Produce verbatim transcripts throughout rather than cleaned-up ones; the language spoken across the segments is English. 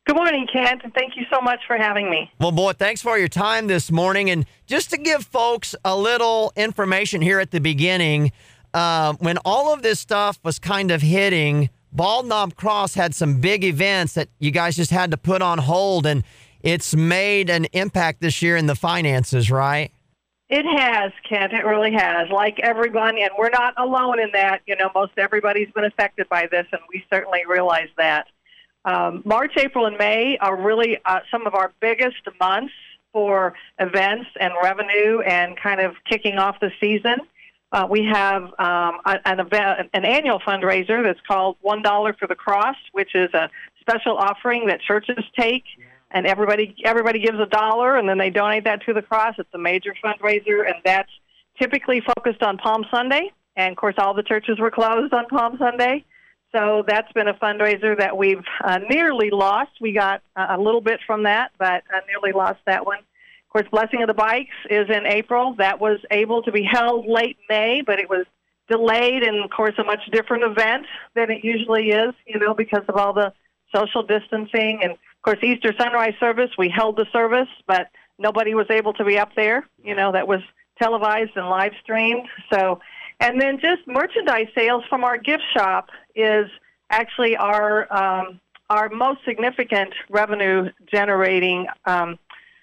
Good morning, Kent, and thank you so much for having me. Well, boy, thanks for your time this morning. And just to give folks a little information here at the beginning, uh, when all of this stuff was kind of hitting, Bald Knob Cross had some big events that you guys just had to put on hold, and it's made an impact this year in the finances, right? It has, Kent. It really has. Like everybody, and we're not alone in that. You know, most everybody's been affected by this, and we certainly realize that. Um, March, April, and May are really uh, some of our biggest months for events and revenue and kind of kicking off the season. Uh, we have um, an event, an annual fundraiser that's called One Dollar for the Cross, which is a special offering that churches take. And everybody everybody gives a dollar, and then they donate that to the cross. It's a major fundraiser, and that's typically focused on Palm Sunday. And, of course, all the churches were closed on Palm Sunday. So that's been a fundraiser that we've uh, nearly lost. We got uh, a little bit from that, but I nearly lost that one. Of course, Blessing of the Bikes is in April. That was able to be held late May, but it was delayed and, of course, a much different event than it usually is, you know, because of all the social distancing. And, of course, Easter sunrise service, we held the service, but nobody was able to be up there. You know, that was televised and live streamed. So, and then just merchandise sales from our gift shop is actually our um, our most significant revenue generating um,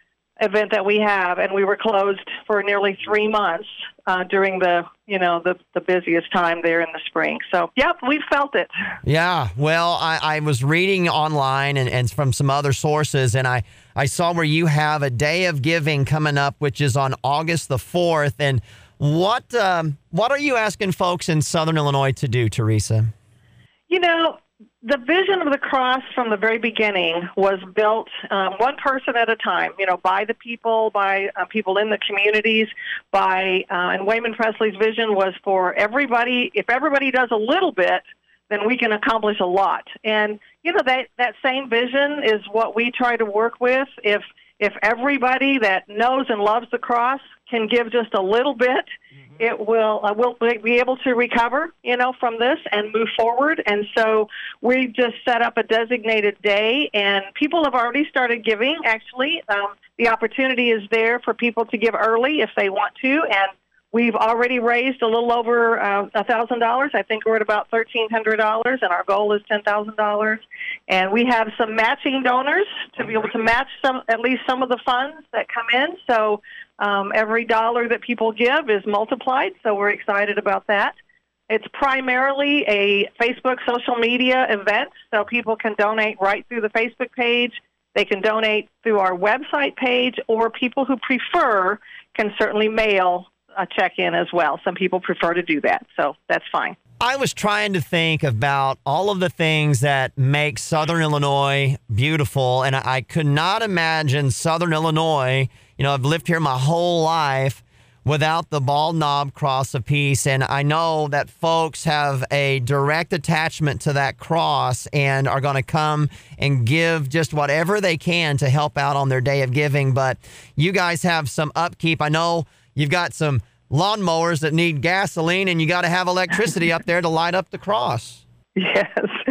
event that we have, and we were closed for nearly three months uh, during the you know the, the busiest time there in the spring. So, yep, we felt it. Yeah, well, I, I was reading online and, and from some other sources, and I, I saw where you have a Day of Giving coming up, which is on August the fourth. And what um, what are you asking folks in Southern Illinois to do, Teresa? You know, the vision of the cross from the very beginning was built um, one person at a time, you know, by the people, by uh, people in the communities, by, uh, and Wayman Presley's vision was for everybody. If everybody does a little bit, then we can accomplish a lot. And, you know, that, that same vision is what we try to work with. If if everybody that knows and loves the cross can give just a little bit, mm-hmm. it will uh, will be able to recover, you know, from this and move forward. And so we just set up a designated day, and people have already started giving, actually. Um, the opportunity is there for people to give early if they want to, and we've already raised a little over uh, one thousand dollars. I think we're at about one thousand three hundred dollars, and our goal is ten thousand dollars. And we have some matching donors to be able to match some, at least some of the funds that come in. So um, every dollar that people give is multiplied, so we're excited about that. It's primarily a Facebook social media event, so people can donate right through the Facebook page. They can donate through our website page, or people who prefer can certainly mail a check-in as well. Some people prefer to do that, so that's fine. I was trying to think about all of the things that make Southern Illinois beautiful, and I could not imagine Southern Illinois, you know, I've lived here my whole life, without the Bald Knob Cross of Peace. And I know that folks have a direct attachment to that cross and are going to come and give just whatever they can to help out on their Day of Giving. But you guys have some upkeep. I know you've got some lawnmowers that need gasoline, and you got to have electricity up there to light up the cross. Yes.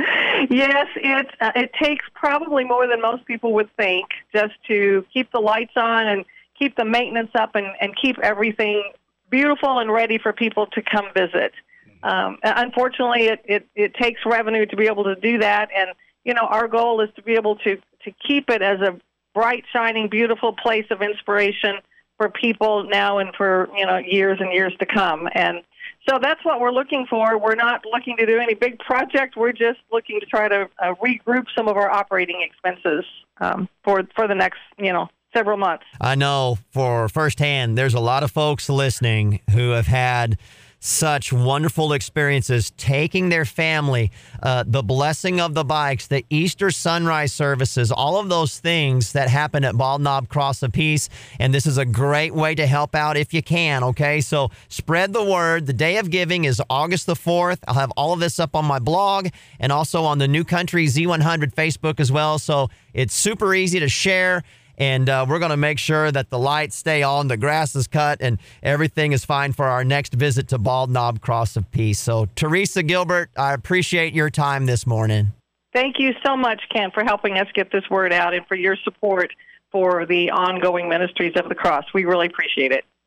Yes, it, uh, it takes probably more than most people would think just to keep the lights on and keep the maintenance up and, and keep everything beautiful and ready for people to come visit. Um, unfortunately, it, it, it takes revenue to be able to do that. And, you know, our goal is to be able to, to keep it as a bright, shining, beautiful place of inspiration for people now and for, you know, years and years to come. And so that's what we're looking for. We're not looking to do any big project. We're just looking to try to uh, regroup some of our operating expenses um, for for the next, you know, several months. I know for firsthand, there's a lot of folks listening who have had such wonderful experiences taking their family, uh, the blessing of the bikes, the Easter sunrise services, all of those things that happen at Bald Knob Cross of Peace. And this is a great way to help out if you can, okay? So spread the word. The Day of Giving is August the fourth. I'll have all of this up on my blog and also on the New Country Z one hundred Facebook as well. So it's super easy to share. And uh, we're going to make sure that the lights stay on, the grass is cut, and everything is fine for our next visit to Bald Knob Cross of Peace. So, Teresa Gilbert, I appreciate your time this morning. Thank you so much, Ken, for helping us get this word out and for your support for the ongoing ministries of the cross. We really appreciate it.